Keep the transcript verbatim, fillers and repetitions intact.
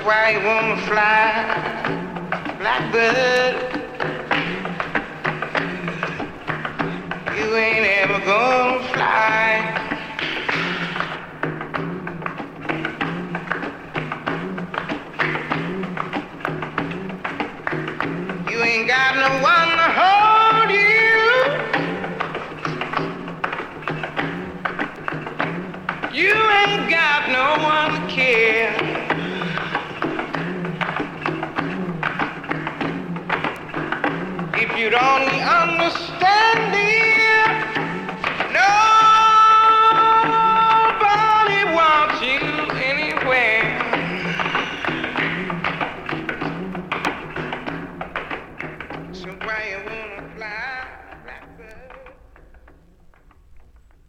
why you wanna fly, blackbird. You ain't ever gonna fly. You ain't got no one to hold you. You ain't got no one to care. If you'd only understand me,